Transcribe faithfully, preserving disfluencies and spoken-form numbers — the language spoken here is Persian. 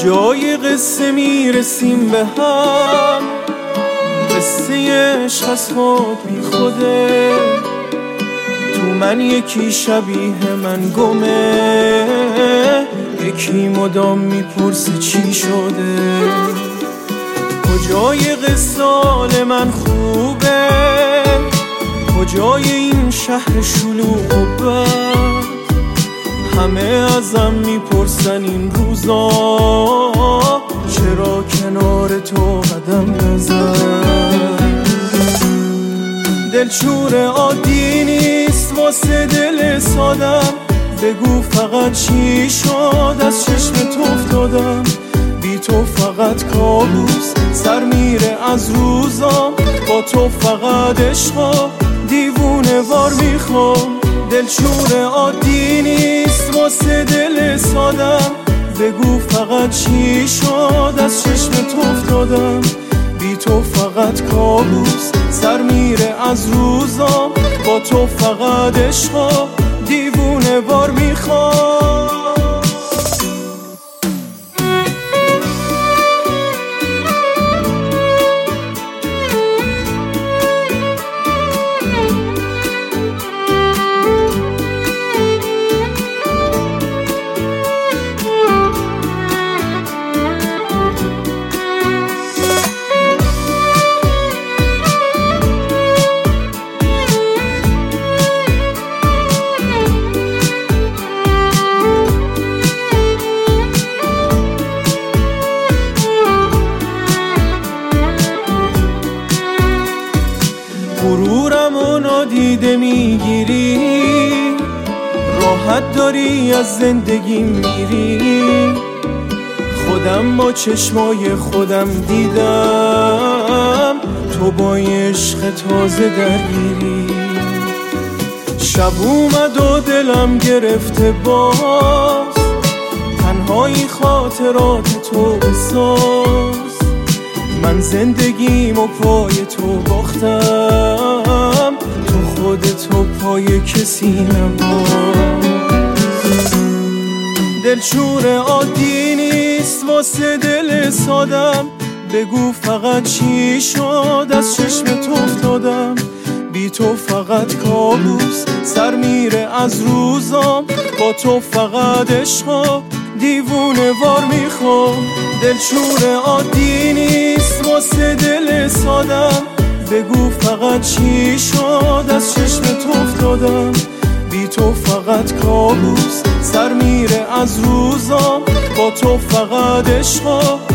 کجای قصه میرسیم به هم، قصه عشق از خود بی خوده. تو من یکی شبیه من گمه، یکی مدام میپرسه چی شده. کجای قصه حال من خوبه، کجای این شهر شلوغ و بد. همه ازم میپرسن این روزا چرا کنار تو قدم نزن. دلشور عادی نیست واسه دل سادم، بگو فقط چی شد از چشمت افتادم. بی تو فقط کابوس سر میره از روزام، با تو فقط عشقا دیوونه وار میخوام. دلشور عادی نیست واسه دل سادم، بگو فقط چی شد از چشمت افتادم. بی تو فقط کابوس سر میره از روزام، با تو فقط عشقا دیوونه وار میخوام. غرورم و نادیده میگیری، راحت داری از زندگی میری. خودم با چشمای خودم دیدم تو با عشق تازه درگیری. شب اومد و دلم گرفته باز، تنهایی خاطرات تو بساز. من زندگیمو پای تو باختم، تو خودتو پای کسی نباز. دلشور عادی نیست واسه دل سادم، بگو فقط چی شد از چشمت افتادم. بی تو فقط کابوس سر میره از روزام، با تو فقط عشقا دیوونه وار میخوام. دلشور عادی نیست واسه دل سادم، بگو فقط چی شد از چشمت افتادم. بی تو فقط کابوس سر میره از روزام، با تو فقط عشقا